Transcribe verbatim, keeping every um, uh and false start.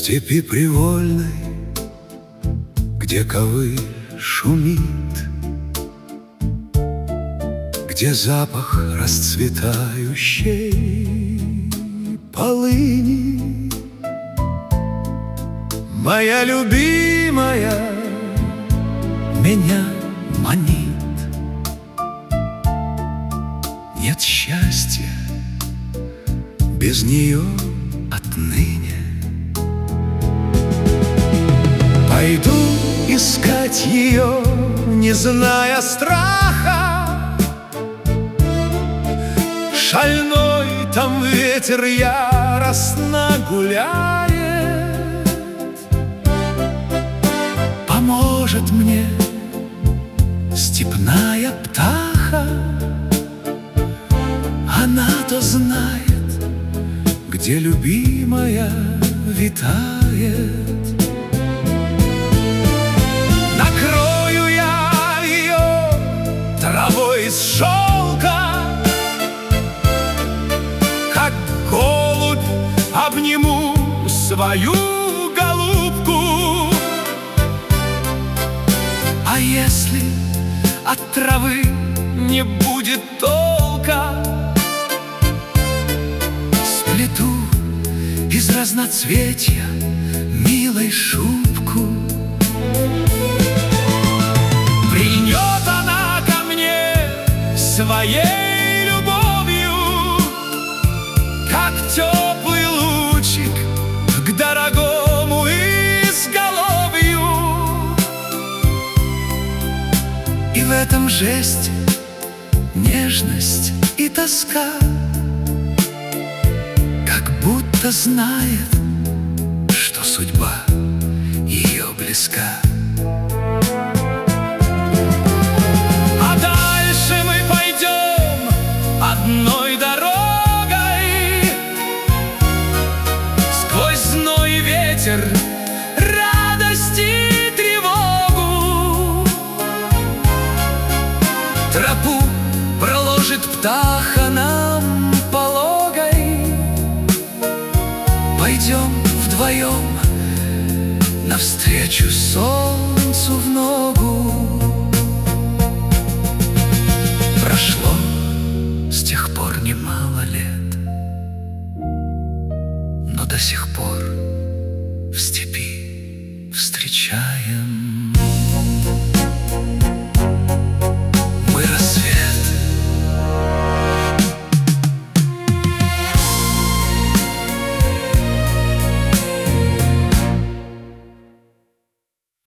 степи привольной, где ковыль шумит, где запах расцветающей полыни. Моя любимая меня манит. Нет счастья без нее отныне. Пойду искать ее, не зная страха. Шальной там ветер яростно гуляет. Поможет мне степная птаха. Она-то знает, где любимая витает. Накрою я ее травой из шелка, как голубь обниму свою голубку. А если от травы не будет толка, сплету из разноцветья милой шубку. Прильнет она ко мне своей любовью, как теплый лучик к дорогому изголовью. И в этом жесте нежность и тоска, как будто знает, что судьба ее близка. А дальше мы пойдем одной дорогой, сквозь зной и ветер, радость и тревогу. Тропу проложит птаха нам пологой. Пойдем вдвоем навстречу солнцу в ногу. Прошло с тех пор немало лет, но до сих пор в степи встречаем